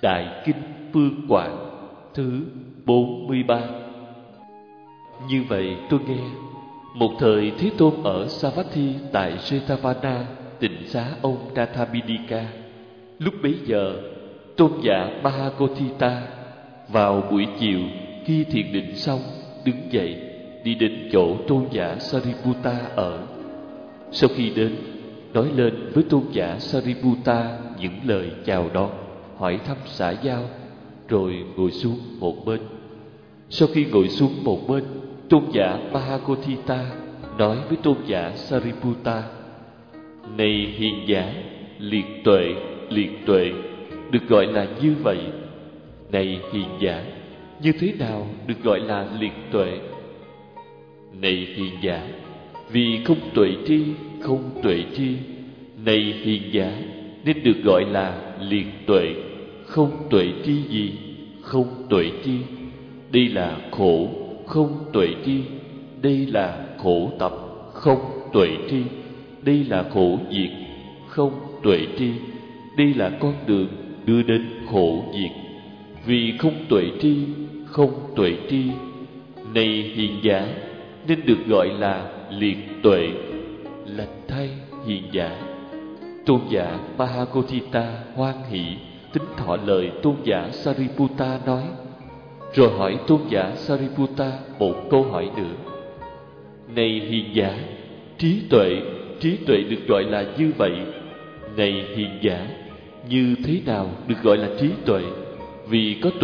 Đại Kinh Phương Quảng thứ 43. Như vậy tôi nghe, một thời Thế Tôn ở Savatthi tại Jetavana, tịnh xá ông Nathamidika. Lúc bấy giờ, tôn giả Mahakotthita vào buổi chiều khi thiền định xong, đứng dậy đi đến chỗ tôn giả Sariputta ở. Sau khi đến, nói lên với tôn giả Sariputta những lời chào đón, hỏi thăm xã giao, rồi ngồi xuống một bên. Sau khi ngồi xuống một bên, tôn giả Mahakotthita nói với tôn giả Sariputta: Này hiền giả, liệt tuệ được gọi là như vậy. Này hiền giả, như thế nào được gọi là liệt tuệ? Này hiền giả, vì không tuệ tri, này hiền giả, nên được gọi là liệt tuệ. Không tuệ tri gì? Không tuệ tri, đây là khổ. Không tuệ tri, đây là khổ tập. Không tuệ tri, đây là khổ diệt. Không tuệ tri, đây là con đường đưa đến khổ diệt. Vì không tuệ tri, này hiền giả, nên được gọi là liệt tuệ. Lành thay hiền giả. Tôn giả Mahakotthita hoan hỷ tín thọ lời tôn giả Sariputta nói, rồi hỏi tôn giả Sariputta một câu hỏi nữa: Này hiền giả, trí tuệ được gọi là như vậy. Này hiền giả, như thế nào được gọi là trí tuệ? Vì có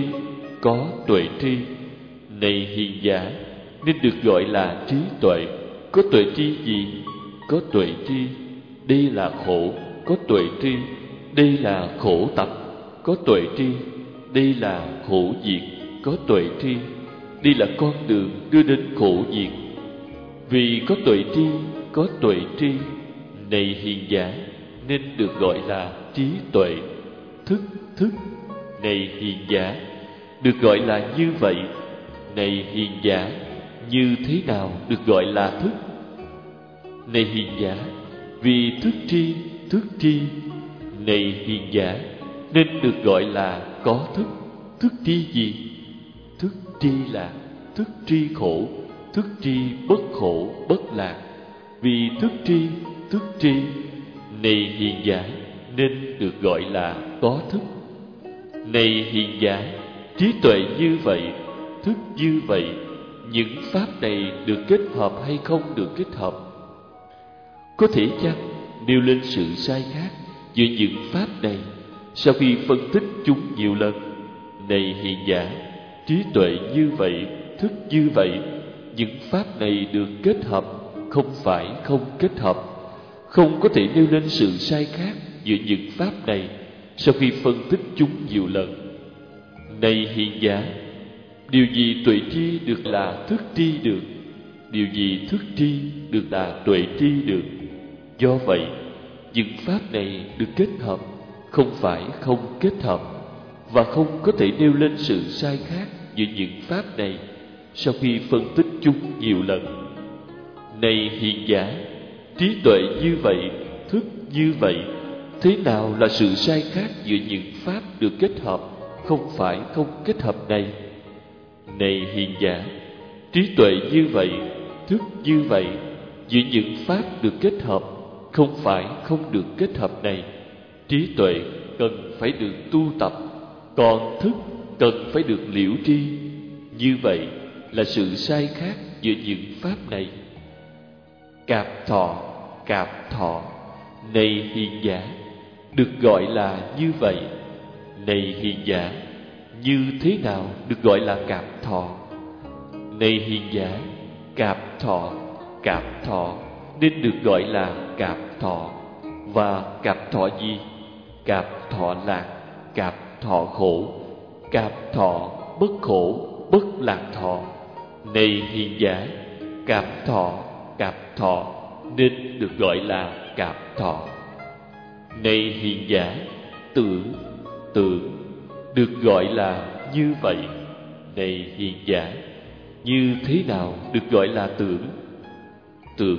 tuệ tri, này hiền giả, nên được gọi là trí tuệ. Có tuệ tri gì? Có tuệ tri, đây là khổ. Có tuệ tri, đây là khổ tập. Có tuệ tri, đây là khổ diệt. Có tuệ tri, đây là con đường đưa đến khổ diệt. Vì có tuệ tri, này hiền giả, nên được gọi là trí tuệ. Thức, này hiền giả, được gọi là như vậy. Này hiền giả, như thế nào được gọi là thức? Này hiền giả, vì thức tri, này hiền giả, nên được gọi là có thức. Thức tri gì? Thức tri là thức tri khổ, thức tri bất khổ bất lạc. Vì thức tri, này hiền giả, nên được gọi là có thức. Này hiền giả, trí tuệ như vậy, thức như vậy, những pháp này được kết hợp hay không được kết hợp? Có thể chăng nêu lên sự sai khác giữa những pháp này sau khi phân tích chúng nhiều lần? Này hiền giả, trí tuệ như vậy, thức như vậy, những pháp này được kết hợp, không phải không kết hợp. Không có thể nêu lên sự sai khác giữa những pháp này sau khi phân tích chúng nhiều lần. Này hiền giả, điều gì tuệ tri được là thức tri được? Điều gì thức tri được là tuệ tri được? Do vậy, những pháp này được kết hợp, không phải không kết hợp, và không có thể nêu lên sự sai khác giữa những pháp này sau khi phân tích chúng nhiều lần. Này hiền giả, trí tuệ như vậy, thức như vậy, thế nào là sự sai khác giữa những pháp được kết hợp, không phải không kết hợp này? Này hiền giả, trí tuệ như vậy, thức như vậy, giữa những pháp được kết hợp, không phải không được kết hợp này. Trí tuệ cần phải được tu tập, còn thức cần phải được liễu tri. Như vậy là sự sai khác giữa những pháp này. Cạp thọ, này hiền giả, được gọi là như vậy. Này hiền giả, như thế nào được gọi là cạp thọ? Này hiền giả, cạp thọ nên được gọi là cạp thọ. Và cạp thọ gì? Cạp thọ lạc, cạp thọ khổ, cạp thọ bất khổ bất lạc thọ. Này hiền giả, cạp thọ nên được gọi là cạp thọ. Này hiền giả, tưởng được gọi là như vậy. Này hiền giả, như thế nào được gọi là tưởng?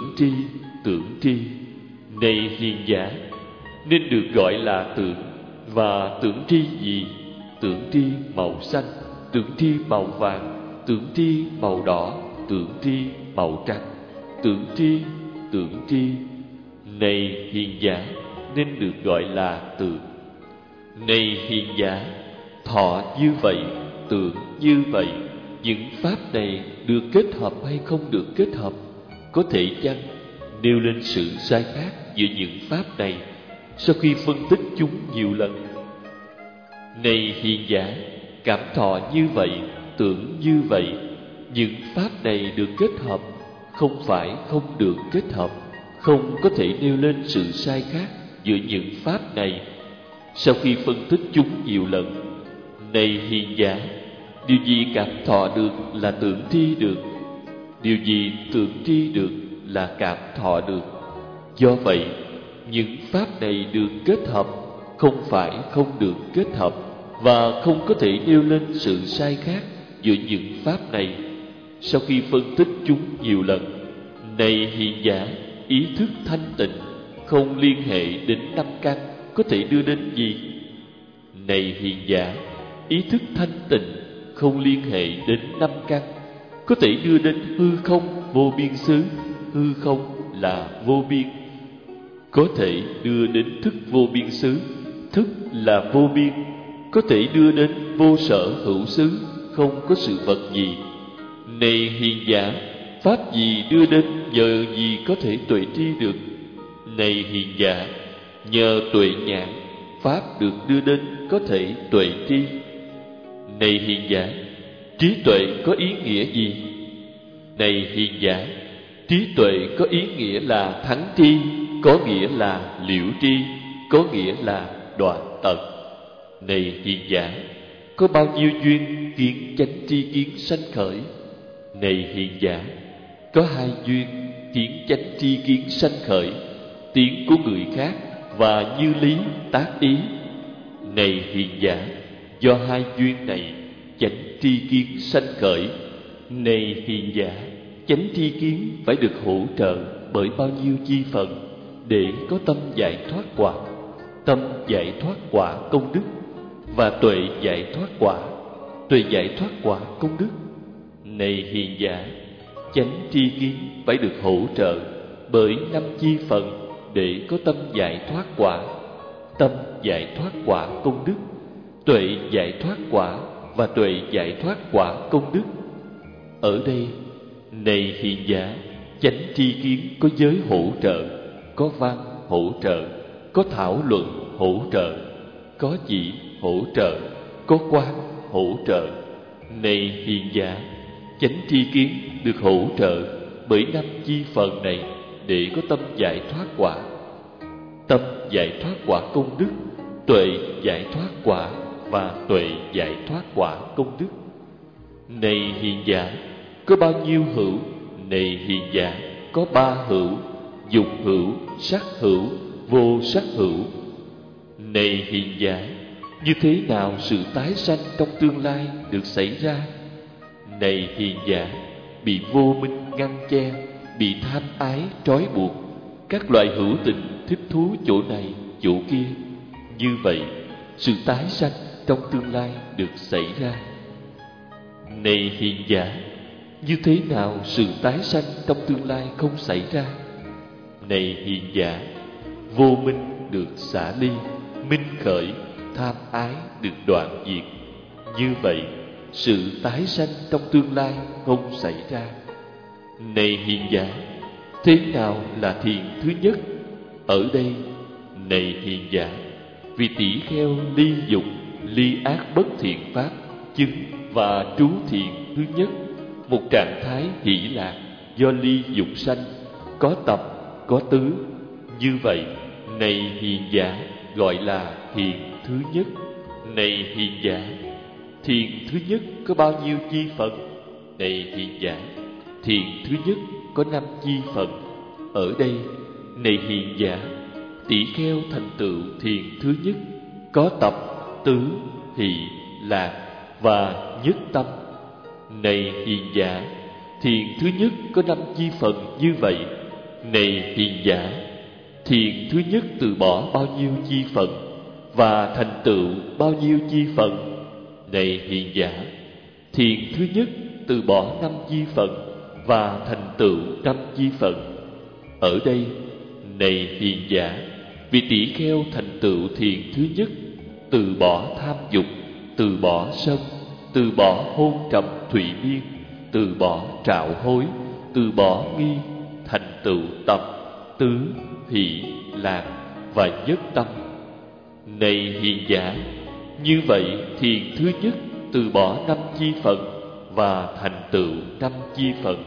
Tưởng tri, này hiền giả, nên được gọi là tưởng. Và tưởng tri gì? Tưởng tri màu xanh, tưởng tri màu vàng, tưởng tri màu đỏ, tưởng tri màu trắng, tưởng tri. Này hiền giả, nên được gọi là tượng. Này hiền giả, thọ như vậy, tưởng như vậy, những pháp này được kết hợp hay không được kết hợp? Có thể chăng nêu lên sự sai khác giữa những pháp này sau khi phân tích chúng nhiều lần? Này hiền giả, cảm thọ như vậy, tưởng như vậy, những pháp này được kết hợp, không phải không được kết hợp, không có thể nêu lên sự sai khác giữa những pháp này sau khi phân tích chúng nhiều lần. Này hiền giả, điều gì cảm thọ được là tưởng tri được, điều gì tưởng tri được là cảm thọ được. Do vậy, những pháp này được kết hợp, không phải không được kết hợp, và không có thể nêu lên sự sai khác giữa những pháp này sau khi phân tích chúng nhiều lần. Này hiền giả, ý thức thanh tịnh không liên hệ đến năm căn có thể đưa đến gì? Này hiền giả, ý thức thanh tịnh không liên hệ đến năm căn có thể đưa đến hư không vô biên xứ. Hư không là vô biên, có thể đưa đến thức vô biên xứ. Thức là vô biên, có thể đưa đến vô sở hữu xứ, không có sự vật gì. Này hiền giả, pháp gì đưa đến, nhờ gì có thể tuệ tri được? Này hiền giả, nhờ tuệ nhãn, pháp được đưa đến có thể tuệ tri. Này hiền giả, trí tuệ có ý nghĩa gì? Này hiền giả, trí tuệ có ý nghĩa là thắng tri, có nghĩa là liễu tri, có nghĩa là đoạn tận. Này hiền giả, có bao nhiêu duyên kiến chánh tri kiến sanh khởi? Này hiền giả, có 2 duyên kiến chánh tri kiến sanh khởi: tiếng của người khác và như lý tác ý. Này hiền giả, do 2 duyên này chánh tri kiến sanh khởi. Này hiền giả, chánh tri kiến phải được hỗ trợ bởi bao nhiêu chi phần để có tâm giải thoát quả? Tâm giải thoát quả công đức và tuệ giải thoát quả. Tuệ giải thoát quả công đức. Này hiền giả, chánh tri kiến phải được hỗ trợ bởi 5 chi phần để có tâm giải thoát quả. Tâm giải thoát quả công đức, tuệ giải thoát quả và tuệ giải thoát quả công đức. Ở đây, này hiền giả, chánh tri kiến có giới hỗ trợ, có văn hỗ trợ, có thảo luận hỗ trợ, có chỉ hỗ trợ, có quán hỗ trợ. Này hiền giả, chánh tri kiến được hỗ trợ bởi 5 chi phần này để có tâm giải thoát quả. Tâm giải thoát quả công đức, tuệ giải thoát quả và tuệ giải thoát quả công đức. Này hiền giả, có bao nhiêu hữu? Này hiền giả, có 3 hữu: dục hữu, sắc hữu, vô sắc hữu. Này hiền giả, như thế nào sự tái sanh trong tương lai được xảy ra? Này hiền giả, bị vô minh ngăn che, bị tham ái trói buộc, các loại hữu tình thích thú chỗ này chỗ kia. Như vậy, sự tái sanh trong tương lai được xảy ra. Này hiền giả, như thế nào sự tái sanh trong tương lai không xảy ra? Này hiền giả, vô minh được xả ly, minh khởi, tham ái được đoạn diệt. Như vậy, sự tái sanh trong tương lai không xảy ra. Này hiền giả, thế nào là thiền thứ nhất? Ở đây, này hiền giả, vì tỷ kheo ly dục, ly ác bất thiện pháp, chứng và trú thiền thứ nhất, một trạng thái hỷ lạc do ly dục sanh, có tập, có tứ. Như vậy, này hiền giả, gọi là thiền thứ nhất. Này hiền giả, thiền thứ nhất có bao nhiêu chi phần? Này hiền giả, thiền thứ nhất có 5 chi phần. Ở đây, này hiền giả, tỷ kheo thành tựu thiền thứ nhất có tập, tứ, hỷ, lạc và nhất tâm. Này hiền giả, thiền thứ nhất có 5 chi phần như vậy. Này hiền giả, thiền thứ nhất từ bỏ bao nhiêu chi phần? và thành tựu bao nhiêu chi phận? Này hiền giả, thiền thứ nhất từ bỏ 5 chi phận và thành tựu 5 chi phận. Ở đây, này hiền giả, vị tỷ kheo thành tựu thiền thứ nhất, từ bỏ tham dục, từ bỏ sân, từ bỏ hôn trầm thụy miên, từ bỏ trạo hối, từ bỏ nghi, thành tựu tập tứ, hỷ, lạc và nhất tâm. Này hiền giả, như vậy thiền thứ nhất từ bỏ 5 chi phận và thành tựu 5 chi phận.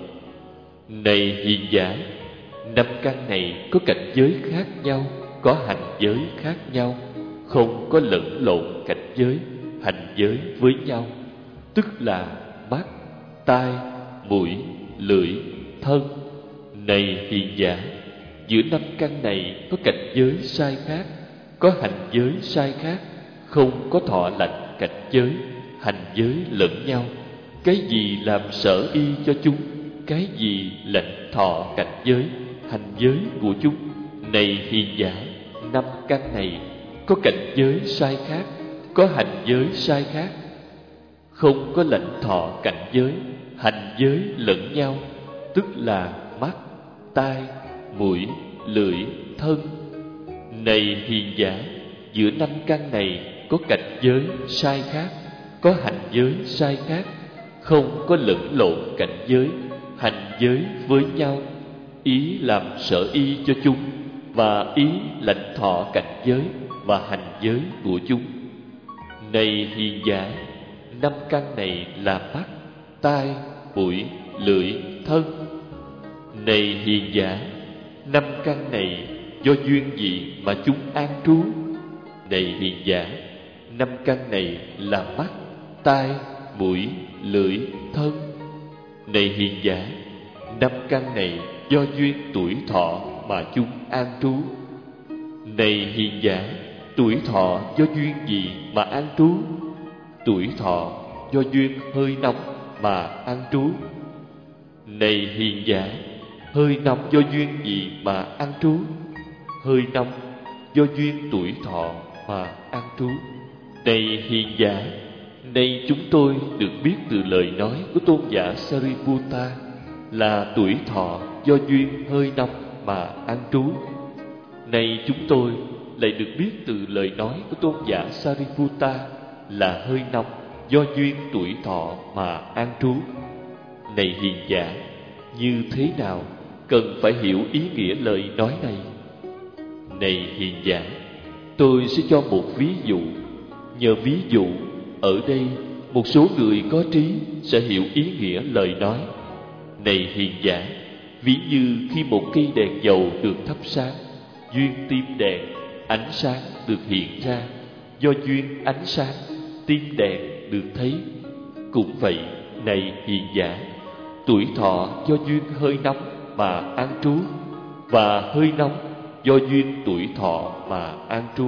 Này hiền giả, 5 căn này có cảnh giới khác nhau, có hành giới khác nhau, không có lẫn lộn cảnh giới, hành giới với nhau, tức là mắt, tai, mũi, lưỡi, thân. Này hiền giả, giữa 5 căn này có cảnh giới sai khác, có hành giới sai khác, không có thọ lãnh cảnh giới, hành giới lẫn nhau. Cái gì làm sở y cho chúng, cái gì lãnh thọ cảnh giới, hành giới của chúng. Này hiền giả, 5 căn này có cảnh giới sai khác, có hành giới sai khác, không có lãnh thọ cảnh giới, hành giới lẫn nhau, tức là mắt, tai, mũi, lưỡi, thân. Này hiền giả, giữa 5 căn này có cảnh giới sai khác, có hành giới sai khác, không có lẫn lộn cảnh giới, hành giới với nhau. Ý làm sở y cho chúng và ý lãnh thọ cảnh giới và hành giới của chúng. Này hiền giả, 5 căn này là mắt, tai, mũi, lưỡi, thân. Này hiền giả, 5 căn này do duyên gì mà chúng an trú? Này hiền giả, 5 căn này là mắt, tai, mũi, lưỡi, thân. Này hiền giả, 5 căn này do duyên tuổi thọ mà chúng an trú. Này hiền giả, tuổi thọ do duyên gì mà an trú? Tuổi thọ do duyên hơi nóng mà an trú. Này hiền giả, hơi nóng do duyên gì mà an trú? Hơi nóng do duyên tuổi thọ mà an trú. Này hiền giả, nay chúng tôi được biết từ lời nói của tôn giả Sariputta là tuổi thọ do duyên hơi nóng mà an trú. Nay chúng tôi lại được biết từ lời nói của tôn giả Sariputta là hơi nóng do duyên tuổi thọ mà an trú. Này hiền giả, như thế nào cần phải hiểu ý nghĩa lời nói này? Này hiền giả, tôi sẽ cho một ví dụ. Nhờ ví dụ, ở đây một số người có trí sẽ hiểu ý nghĩa lời nói. Này hiền giả, ví như khi một cây đèn dầu được thắp sáng, duyên tim đèn, ánh sáng được hiện ra. Do duyên ánh sáng, tim đèn được thấy. Cũng vậy, này hiền giả, tuổi thọ do duyên hơi nóng mà an trú, và hơi nóng do duyên tuổi thọ mà an trú.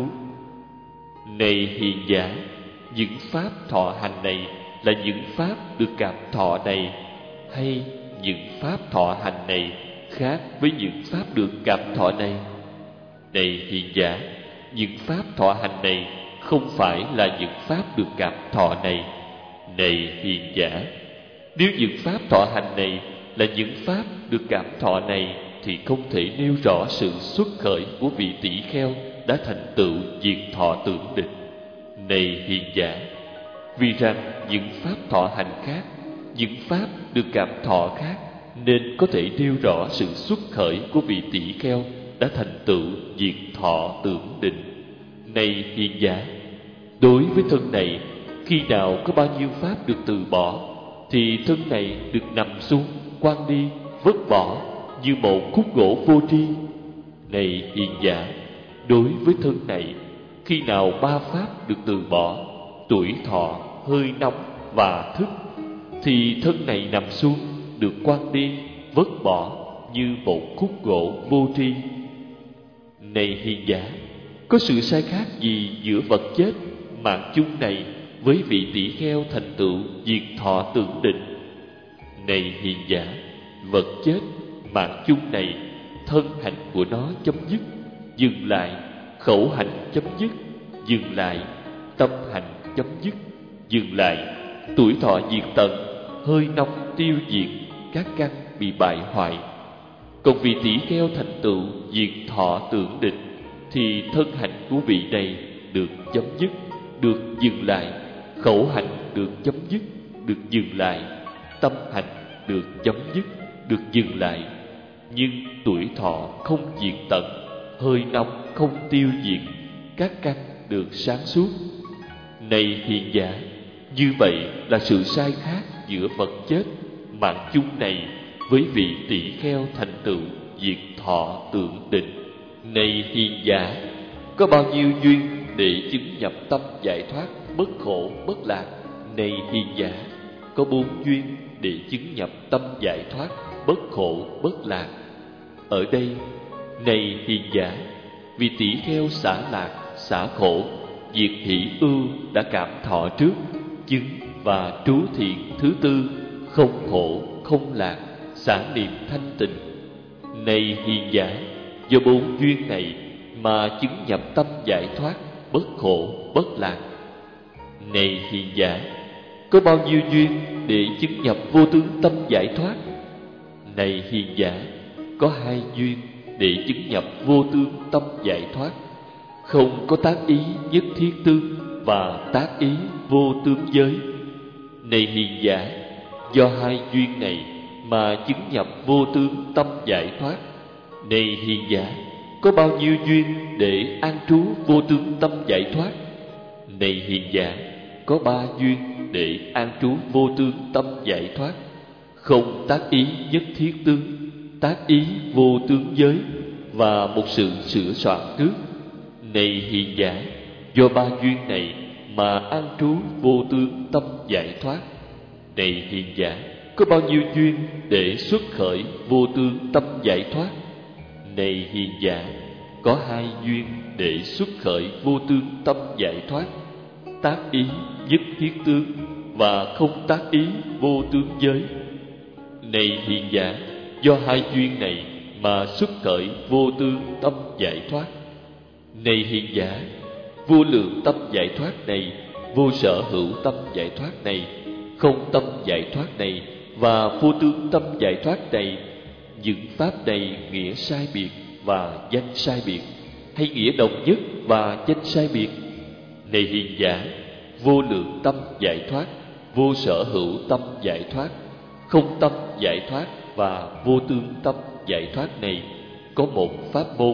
Này hiền giả, những pháp thọ hành này là những pháp được cảm thọ này, hay những pháp thọ hành này khác với những pháp được cảm thọ này? Này hiền giả, những pháp thọ hành này không phải là những pháp được cảm thọ này. Này hiền giả, nếu những pháp thọ hành này là những pháp được cảm thọ này thì không thể nêu rõ sự xuất khởi của vị tỷ kheo đã thành tựu diệt thọ tưởng định. Này hiền giả, vì rằng những pháp thọ hành khác, những pháp được cảm thọ khác, nên có thể nêu rõ sự xuất khởi của vị tỷ kheo đã thành tựu diệt thọ tưởng định. Này hiền giả, đối với thân này, khi nào có bao nhiêu pháp được từ bỏ, thì thân này được nằm xuống, quăng đi, vứt bỏ như một khúc gỗ vô tri. Này hiền giả, đối với thân này, khi nào 3 pháp được từ bỏ, tuổi thọ, hơi nóng và thức, thì thân này nằm xuống, được quăng đi, vứt bỏ như một khúc gỗ vô tri. Này hiền giả, có sự sai khác gì giữa vật chết mạng chung này với vị tỷ kheo thành tựu diệt thọ tưởng định? Này hiền giả, vật chết mạng chung này, thân hành của nó chấm dứt, dừng lại, khẩu hành chấm dứt, dừng lại, tâm hành chấm dứt, dừng lại, tuổi thọ diệt tận, hơi nóng tiêu diệt, các căn bị bại hoại. Còn vị tỷ kheo thành tựu diệt thọ tưởng định thì thân hành của vị này được chấm dứt, được dừng lại, khẩu hành được chấm dứt, được dừng lại, tâm hành được chấm dứt, được dừng lại. Nhưng tuổi thọ không diệt tận, hơi nóng không tiêu diệt, các căn được sáng suốt. Này hiền giả, như vậy là sự sai khác giữa vật chết mạng chung này với vị tỷ kheo thành tựu diệt thọ tưởng định. Này hiền giả, có bao nhiêu duyên để chứng nhập tâm giải thoát bất khổ bất lạc? Này hiền giả, có 4 duyên để chứng nhập tâm giải thoát bất khổ bất lạc. Ở đây, này hiền giả, vì tỷ kheo xả lạc, xả khổ, diệt hỷ ưu đã cảm thọ trước, chứng và trú thiện thứ 4, không khổ, không lạc, xả niệm thanh tịnh. Này hiền giả, do 4 duyên này mà chứng nhập tâm giải thoát bất khổ bất lạc. Này hiền giả, có bao nhiêu duyên để chứng nhập vô tướng tâm giải thoát? Này hiền giả, có 2 duyên để chứng nhập vô tướng tâm giải thoát, không có tác ý nhất thiết tương và tác ý vô tướng giới. Này hiền giả, do 2 duyên này mà chứng nhập vô tướng tâm giải thoát. Này hiền giả, có bao nhiêu duyên để an trú vô tướng tâm giải thoát? Này hiền giả, có 3 duyên để an trú vô tướng tâm giải thoát, không tác ý nhất thiết tương, tác ý vô tướng giới và một sự sửa soạn trước. Này hiền giả, do 3 duyên này mà an trú vô tướng tâm giải thoát. Này hiền giả, có bao nhiêu duyên để xuất khởi vô tướng tâm giải thoát? Này hiền giả, có 2 duyên để xuất khởi vô tướng tâm giải thoát, tác ý nhất thiết tướng và không tác ý vô tướng giới. Này hiền giả, do 2 duyên này mà xuất khởi vô tướng tâm giải thoát. Này hiền giả, vô lượng tâm giải thoát này, vô sở hữu tâm giải thoát này, không tâm giải thoát này và vô tướng tâm giải thoát này, những pháp này nghĩa sai biệt và danh sai biệt, hay nghĩa đồng nhất và danh sai biệt? Này hiền giả, vô lượng tâm giải thoát, vô sở hữu tâm giải thoát, không tâm giải thoát và vô tướng tâm giải thoát này có một pháp môn.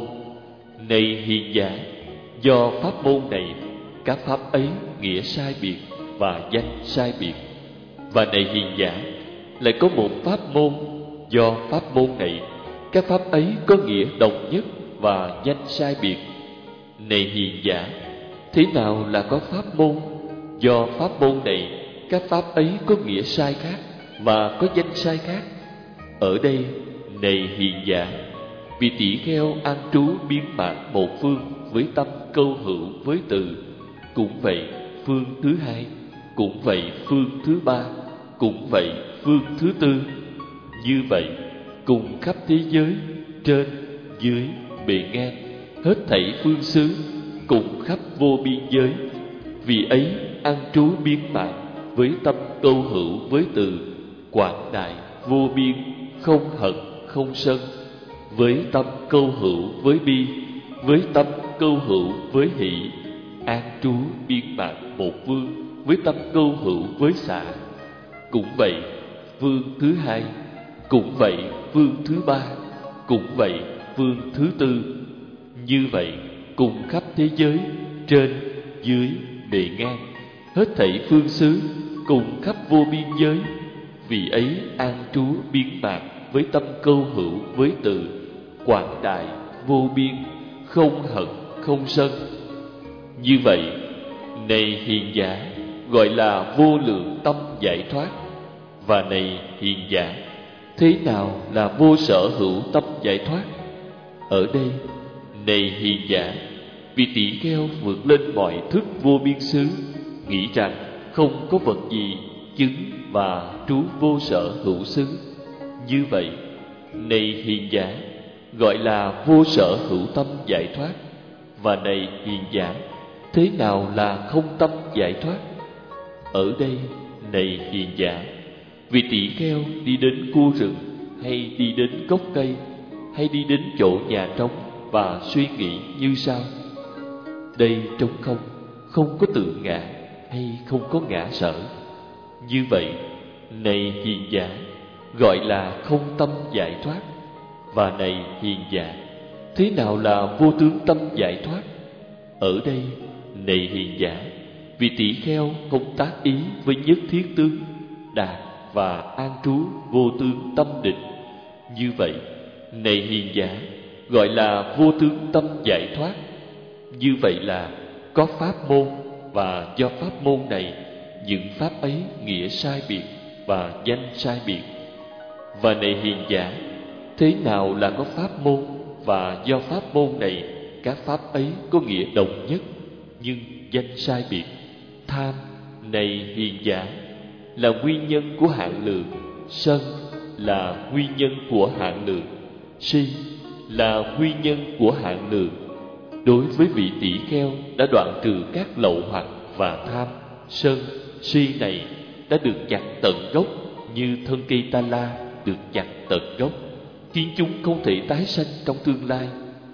Này hiền giả, do pháp môn này, các pháp ấy nghĩa sai biệt và danh sai biệt. Và này hiền giả, lại có một pháp môn, do pháp môn này, các pháp ấy có nghĩa đồng nhất và danh sai biệt. Này hiền giả, thế nào là có pháp môn? Do pháp môn này, các pháp ấy có nghĩa sai khác và có danh sai khác. Ở đây, này hiền giả, vì tỷ kheo an trú biến mạng một phương với tâm câu hữu với từ, cũng vậy phương thứ 2, cũng vậy phương thứ 3, cũng vậy phương thứ 4. Như vậy, cùng khắp thế giới, trên, dưới, bề ngang, hết thảy phương xứ, cùng khắp vô biên giới, vì ấy an trú biến mạng với tâm câu hữu với từ, quảng đại vô biên, không hận không sân, với tâm câu hữu với bi, với tâm câu hữu với hỷ, an trú biến mạng một phương với tâm câu hữu với xả. Cũng vậy phương thứ 2, cũng vậy phương thứ 3, cũng vậy phương thứ 4. Như vậy cùng khắp thế giới, trên, dưới, bề ngang, hết thảy phương xứ, cùng khắp vô biên giới, vì ấy an trú biến mạng với tâm câu hữu với từ, quảng đại vô biên, không hận không sân. Như vậy, này hiền giả, gọi là vô lượng tâm giải thoát. Và này hiền giả, thế nào là vô sở hữu tâm giải thoát? Ở đây, này hiền giả, vì tỷ kheo vượt lên mọi thức vô biên xứ, nghĩ rằng không có vật gì chứng và trú vô sở hữu xứ. Như vậy, này hiền giả, gọi là vô sở hữu tâm giải thoát. Và này hiền giả, thế nào là không tâm giải thoát? Ở đây, này hiền giả, vị tỷ kheo đi đến cua rừng, hay đi đến gốc cây, hay đi đến chỗ nhà trống và suy nghĩ như sau: đây trống không, không có tự ngã hay không có ngã sở. Như vậy, này hiền giả, gọi là không tâm giải thoát. Và này hiền giả, thế nào là vô tướng tâm giải thoát? Ở đây, này hiền giả, vị tỷ kheo không tác ý với nhất thiết tướng, đạt và an trú vô tướng tâm định. Như vậy, này hiền giả, gọi là vô tướng tâm giải thoát. Như vậy là có pháp môn, và do pháp môn này, những pháp ấy nghĩa sai biệt và danh sai biệt. Và này hiền giả, thế nào là có pháp môn, và do pháp môn này, các pháp ấy có nghĩa đồng nhất, nhưng danh sai biệt? Tham, này hiền giả, là nguyên nhân của hạn lượng, sân là nguyên nhân của hạn lượng, si là nguyên nhân của hạn lượng. Đối với vị tỷ kheo đã đoạn trừ các lậu hoặc và tham, sân, si này đã được chặt tận gốc, như thân cây ta la được chặt tận gốc, khiến chúng không thể tái sanh trong tương lai.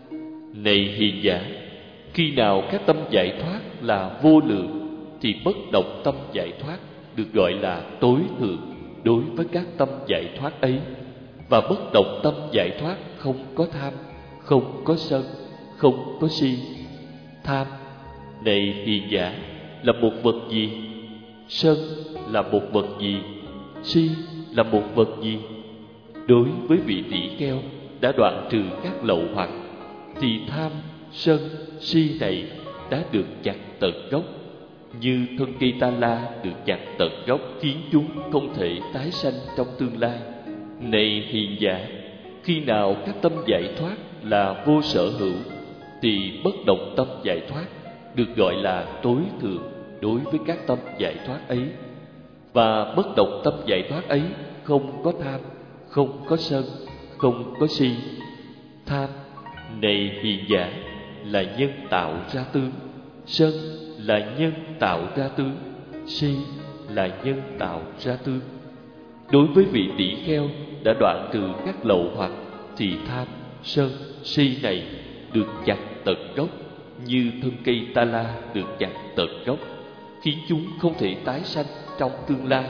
Này hiền giả, khi nào các tâm giải thoát là vô lượng, thì bất động tâm giải thoát được gọi là tối thượng đối với các tâm giải thoát ấy. Và bất động tâm giải thoát không có tham, không có sân, không có si. Tham, này hiền giả, là một vật gì? Sân là một vật gì? Si là một vật gì? Đối với vị tỷ kheo đã đoạn trừ các lậu hoặc, thì tham, sân, si này đã được chặt tận gốc, như thân cây ta la được chặt tận gốc, khiến chúng không thể tái sanh trong tương lai. Này hiền giả, khi nào các tâm giải thoát là vô sở hữu, thì bất động tâm giải thoát được gọi là tối thượng đối với các tâm giải thoát ấy. Và bất động tâm giải thoát ấy không có tham, không có sân, không có si. Tham, này hiền giả, là nhân tạo ra tướng, sân là nhân tạo ra tướng, si là nhân tạo ra tướng. Đối với vị tỷ kheo đã đoạn trừ các lậu hoặc, thì tham, sân, si này được chặt tận gốc, như thân cây ta la được chặt tận gốc, khiến chúng không thể tái sanh trong tương lai.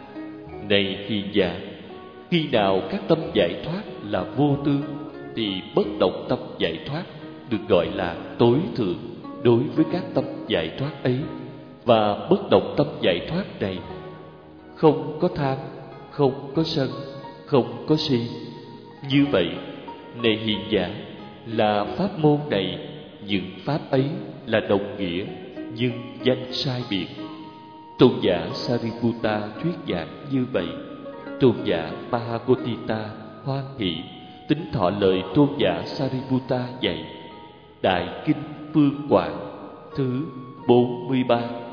Này hiền giả, khi nào các tâm giải thoát là vô tướng, thì bất động tâm giải thoát được gọi là tối thượng đối với các tâm giải thoát ấy. Và bất động tâm giải thoát này không có tham, không có sân, không có si. Như vậy, này hiền giả, là pháp môn này, những pháp ấy là đồng nghĩa, nhưng danh sai biệt. Tôn giả Sariputta thuyết giảng như vậy. Tôn giả Mahagotita hoan hỷ tín thọ lời tôn giả Sariputta dạy. Đại kinh Phương Quảng thứ 43.